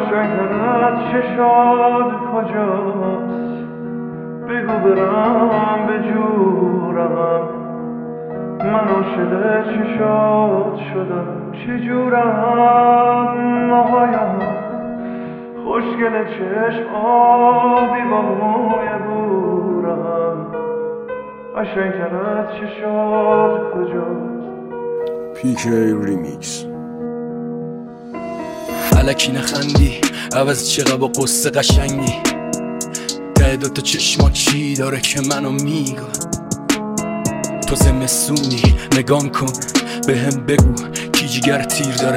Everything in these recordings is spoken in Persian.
قشنگتر چشات کجاست؟ بگو برم به جورم، من عاشق چشات شدم چجورم؟ آهایم خوشگل چشم آبی با موی بورم، قشنگتر از چشات کجاست؟ پیکی ریمیکس. الکی نخندی عوض چقدر با قصه قشنگی، ته دوتا چشما چی داره که منو میگه؟ تو زمستونی نگام کن به هم بگو کی جیگر تیر داره؟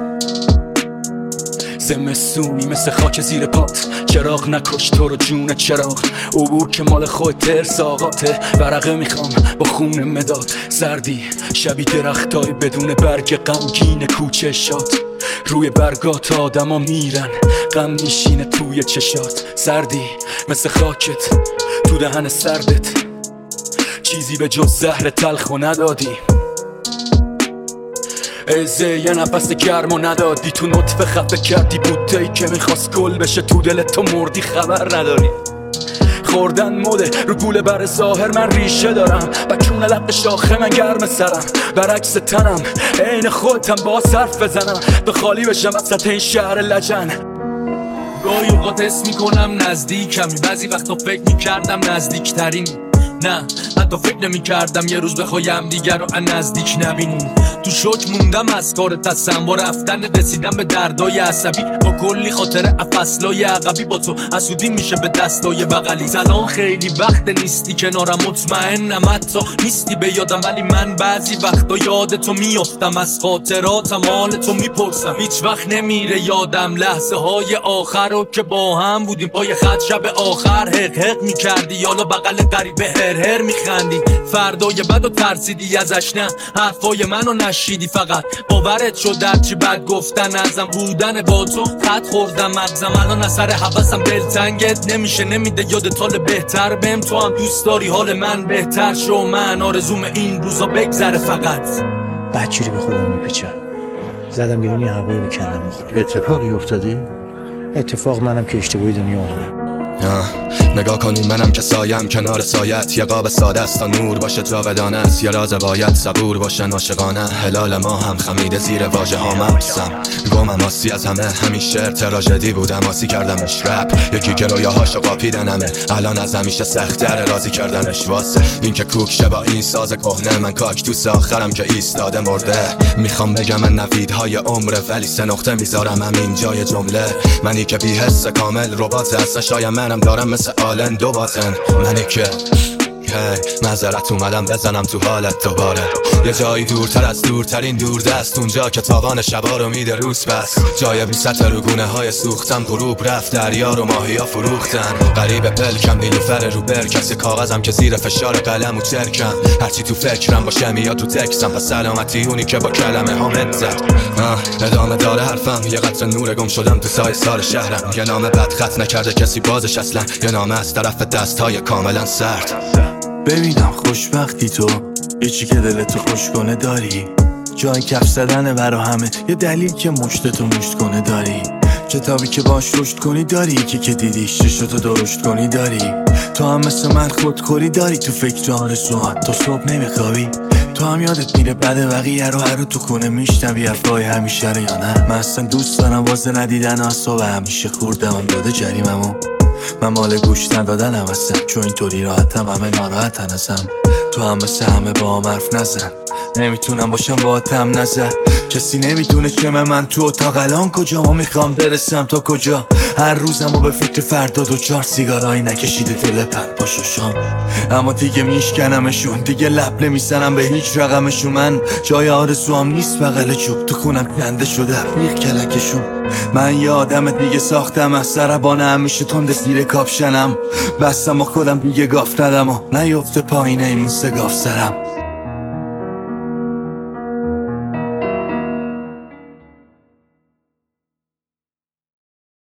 زمستونی مثل خاک زیر پات، چراغ نکش تو رو جون چراغ، عبور که مال خود ترس آقاته، ورقه میخوام با خون مداد، سردی شبیه درختای بدون برگ غمگین کوچه شاد، روی برگات آدما میرن غم میشینه توی چشات، سردی مثل خاکت تو دهن سردت، چیزی به جز زهر تلخو ندادی، ایزه یه نفس گرمو ندادی، تو نطفه خفه کردی بوتهی که میخواست گل بشه، تو دلت تو مردی خبر نداری. خوردن مده رو گوله بر ظاهر، من ریشه دارم بکون لق شاخه من گرم سرم، برعکس تنم عین خودتم با صرف بزنم، به خالی بشم وسط این شهر لجن. گاهی اوقات حس میکنم نزدیکمی، بعضی وقتا فکر میکردم نزدیکترین، نه حتی فکر نمیکردم یه روز بخوایم دیگر رو نزدیک نبینیم. تو شوک موندم از کار تصم با رفتن، رسیدم به دردای عصبی با کلی خاطره افصلای عقبی، با تو حسودی میشه به دستای بغلی. زلان خیلی وقت نیستی کنارم، مطمئنم حتی نیستی به یادم، ولی من بعضی وقتا یاد تو میافتم، از خاطراتم حال تو میپرسم، هیچ وقت نمیره یادم لحظه های آخر رو که با هم بودیم پای خط شب آخر، حق حق میکردی یالا بغل غریبه هر میخندی، فردای بد و ترسیدی ازش، نه حرفای منو نشیدی، فقط باورت شد در چی بد گفتن ازم، بودن با تو خط خوردم مغزم، الان اثر حواسم دلتنگت نمیشه، نمیده یادت حال بهتر بهم، تو هم دوست داری حال من بهتر شو، من آرزوم این روزا بگذره فقط. بدجوری به خودم میپیچم، زدم بیرون یه هوایی بکنم. اتفاقی افتادی؟ اتفاق منم که اشتباهی دنیا آمدم. نگاه کنی منم که سایم کنار سایت، یه قاب ساده است تا نور باشه جاودانه است، یه راز باید صبور باشه عاشقانه، هلال ما هم خمیده زیر واژه ها مبسم، گمم آسی از همین شعر تراژدی بودم، آسی کردمش رپ، یکی که رویاهاشو قاپیدنمه، الان از همیشه سخت‌تر راضی کردنش، واسه این که کوک شه با این ساز کهنه، من کاکتوس آخرم که ایستاده مرده، میخوام بگم من نویدهای عمره ولی سه نقطه میذارم همین جای جمله، منی که بی حس کامل ربات هست، شاید منم دارم مثل آلن دو باطن، منی که معذرت اومدم بزنم تو حالت دوباره، یه جایی دورتر از دورترین دوردست، اونجا که تابان شبا رو میده روز بس، جای بی سطح رو گونه های سوختم، غروب رفت دریا رو ماهیا فروختن، غریب پلکم نیلوفر رو بر، کسی کاغذم که زیر فشار قلم و چرکم، هرچی تو فکرم باشه میاد تو تکسم، پس سلامتی اونی که با کلمه ها مدزد، ادامه داره حرفم، یه قطر نور گم شدم تو سایه سال شهرم، یه نامه بد خط نکرده کسی بازش اصلا، یه نامه از طرف دست های کاملا سرد. ببینم خوشبختی تو، یه چی که دلتو خوش کنه داری، جای کف زدنه برا همه، یه دلیل که مشتتو مشت کنه داری، کتابی که باش رشد کنی داری، یکی که دیدیش چشتو درشت کنی داری، تو هم مثل من خودخوری داری، تو فکر آرزوهات تا صبح نمیخوابی، تو هم یادت میره بعد بقیه رو هر رو تو خونه میشنوی حرفای همیشه رو یا نه، من اصلا دوست دارم واسه ندیدن اعصاب همیشه خوردم داده جریممو، من مال گوش ندادنم هستم، چون اینطوری راحتم همه ناراحتن ازم، تو هم مثل همه با هم حرف نزن، نمیتونم باشم با هم نزد، کسی نمیدونه چه من تو اتاق الان کجا، ما میخوام برسم تا کجا، هر روزم و به فکر فردا دو چار سیگارایی نکشیده دل پر پاشوشان، اما دیگه میشکنمشون، دیگه لب نمیزنم به هیچ رقمشون، من جای آرزوام نیست بغل چوب، تو خونم کنده شده میخ کلکشون، من یه آدم دیگه ساختم از سربانه، همیشه تند زیر کاپشنم، بستم و خودم دیگه گاف ندم و نیفته پایین این سگاف سرم.